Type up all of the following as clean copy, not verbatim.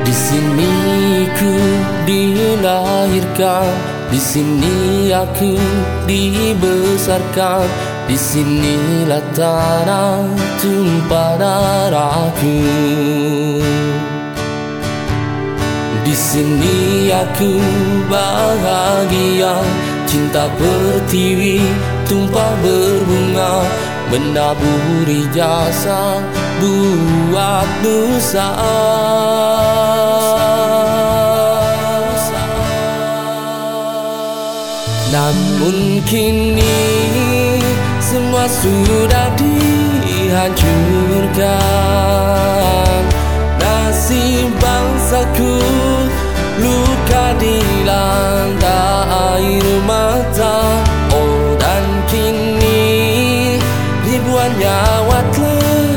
Di sini ku dilahirkan, di sini aku dibesarkan, di sinilah tanah tumpah darahku. Di sini aku bahagia, cinta pertiwi tumpah berbunga, menaburi jasa buat nusa. Namun kini semua sudah dihancurkan. Nasib bangsaku luka dilanda air mata. Oh, dan kini ribuan nyawa telah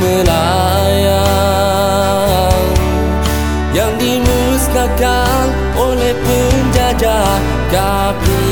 melayang, yang dimusnahkan oleh penjajah kafir.